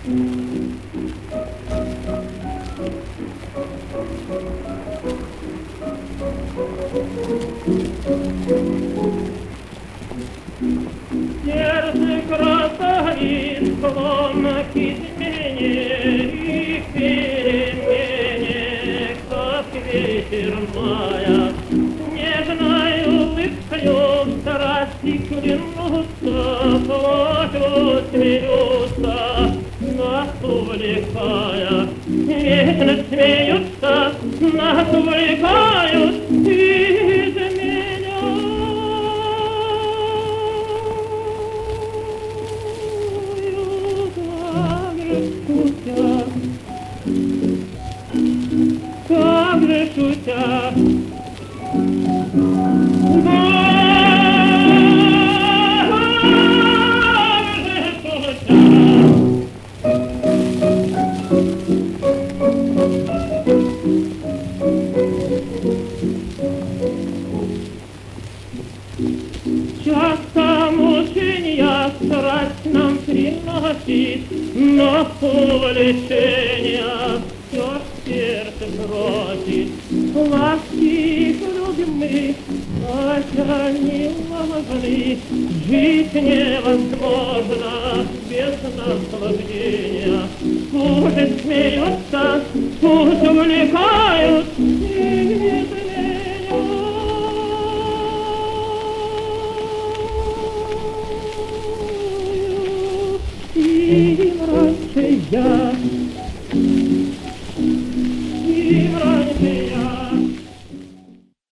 Сердце красавиц, ломки измене и перемене, как ветер мая. Нежной улыбкою страсти клянутся, плотью смеются, нас увлекая. Вечно смеются, нас увлекают из меня. Как же шутя, часто мучения страсть нам приносит, но увлечения все сердце бросит. Ласки любим мы, хотя не важны, жить невозможно без наслаждения. Пусть смеются, пусть увлекают и и раньше я